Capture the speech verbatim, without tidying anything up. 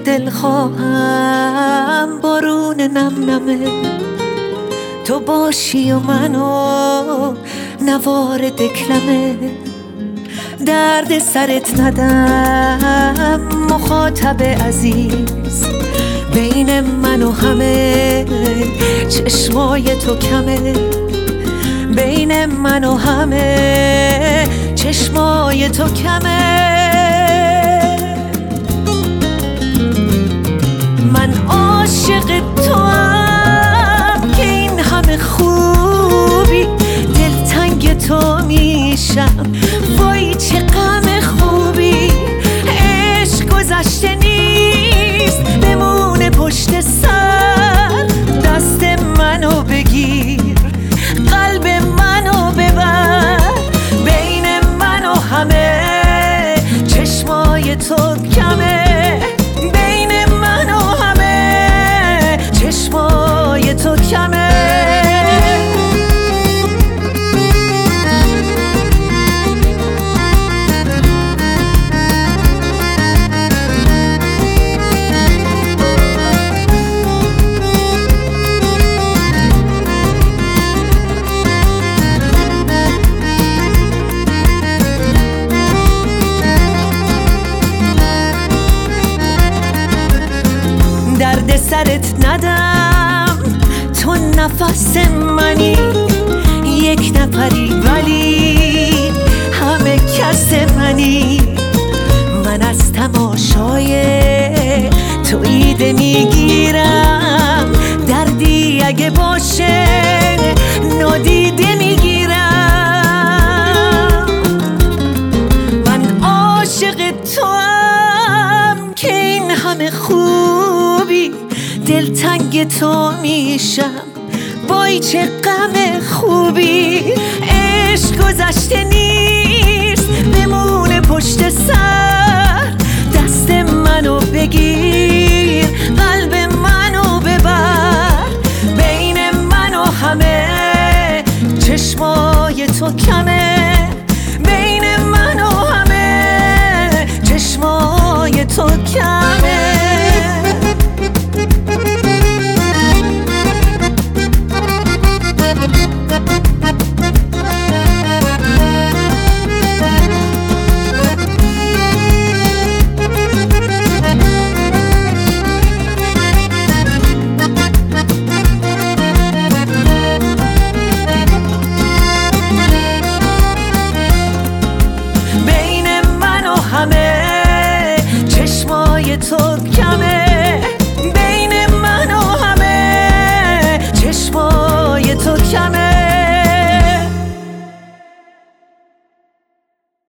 دلخواهم بارون نم نمه تو باشی و منو نوار دکلمه درد سرت ندم مخاطب عزیز بین من و همه چشمای تو کمه بین من و همه چشمای تو کمه من عاشق تو هم که این همه خوبی دلتنگ تو میشم وای چه غم خوبی عشق گذشته نیست بمونه پشت سر دست منو بگیر قلب منو ببر بین من و همه چشمای تو کمه بین من و همه چشمای تو کمه درد سرت ندم تو نفس منی یک نفری ولی همه کس منی من از تماشای تو ایده میگیرم دردی اگه باشه نادیده میگیرم من عاشق تو هم که این همه خوبی دلتنگ تو میشم وای چه غم خوبی عشق گذشته نیست بمونه پشت سر دست منو بگیر قلب منو ببر بین من و همه چشمای تو کمه بین من و همه چشمای تو کمه همه چشمای تو